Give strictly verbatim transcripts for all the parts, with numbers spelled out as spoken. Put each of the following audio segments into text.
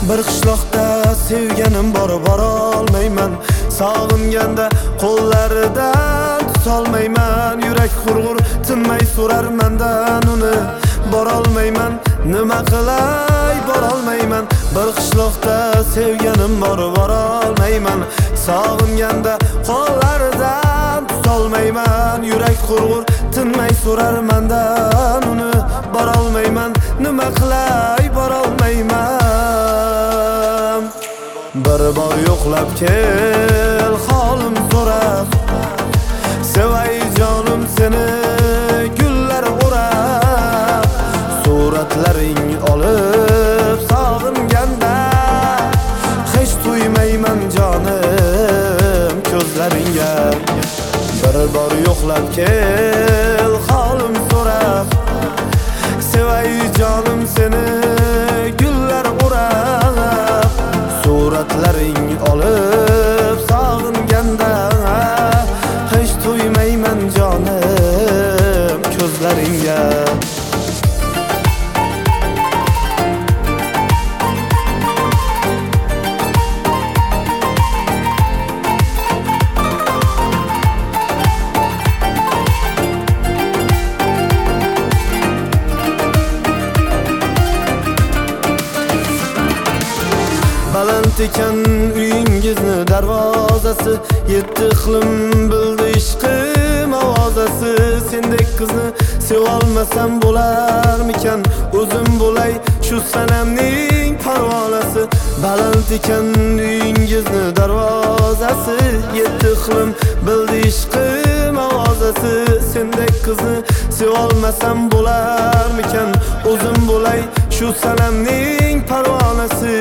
Bir qishloqda sevganim bor, bora olmayman. Sog'inganda qo'llaridan tutolmayman. Yurak xurg'ur tinmay so'rar mendan uni. Bora olmayman, nima qilay, bora olmayman. Bir qishloqda sevganim bor, bora olmayman. Sog'inganda qo'llaridan tutolmayman. Yurak xurg'ur tinmay so'rar mendan uni. Bora olmayman, nima qilay, bora olmayman. Bir bor yo'qlab kel, holim so'rab. Sevay jonim seni gullar o'rab. Suratlaring olib sog'inganda hech tuymayman jonim ko'zlaringga. Bir bor yo'qlab kel, holim so'rab. Sevay jonim seni gullar o'rab. Suratlaring olib sog'inganda hech tuymayman jonim ko'zlaringga. Baland ekan uyingizni darvozasi, yetti iqlim bildi ishqim ovozasi. Sendek qizni sevolmasam bo'larmikan, o'zim bo'lay shu sanamning parvonasi. Baland ekan uyingizni darvozasi, yetti iqlim bildi ishqim ovozasi. Sendek qizni sevolmasam bo'larmikan, o'zim bo'lay shu sanamning parvonasi.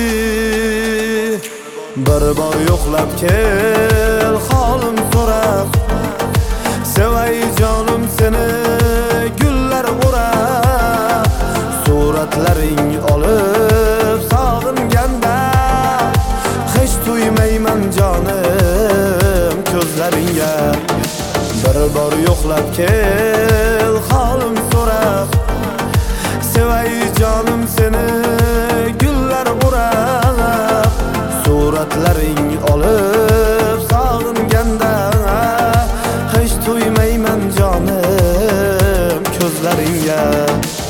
Bir bor yo'qlab kel, holim so'rab. Sevay jonim seni gullar o'rab. Suratlaring olib sog'inganda hech tuymayman jonim ko'zlaringga. Bir bor yo'qlab kel, holim so'rab. Sevay jonim seni gullar o'rab. Suratlaring olib sog'inganda hech tuymayman jonim ko'zlaringga.